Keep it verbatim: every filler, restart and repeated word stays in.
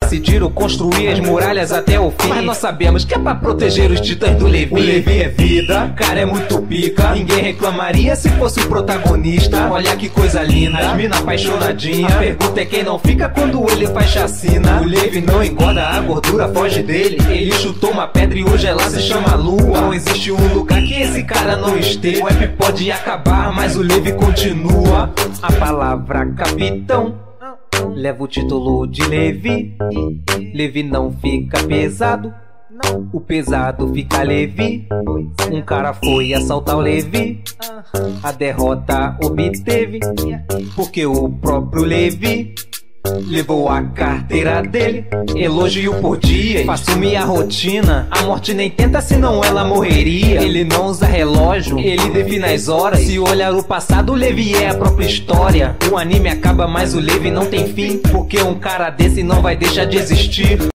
decidiram construir as muralhas até o fim. Mas nós sabemos que é pra proteger os titãs do Levi. O Levi é vida, o cara é muito pica. Ninguém reclamaria se fosse o protagonista. Olha que coisa linda, as mina apaixonadinha. A pergunta é quem não fica quando ele faz chacina. O Levi não engorda, a gordura foge dele. Ele chutou uma pedra e hoje ela se chama Lua. Não existe um lugar que esse cara não esteja. O app pode acabar, mas o Levi continua. A palavra capitão leva o título de Levi. Levi não fica pesado, o pesado fica Levi. Um cara foi assaltar o Levi, a derrota obteve, porque o próprio Levi levou a carteira dele. Elogio por dia, faço minha rotina. A morte nem tenta, senão ela morreria. Ele não usa relógio, ele define as horas. Se olhar o passado, o Levi é a própria história. O anime acaba, mas o Levi não tem fim, porque um cara desse não vai deixar de existir.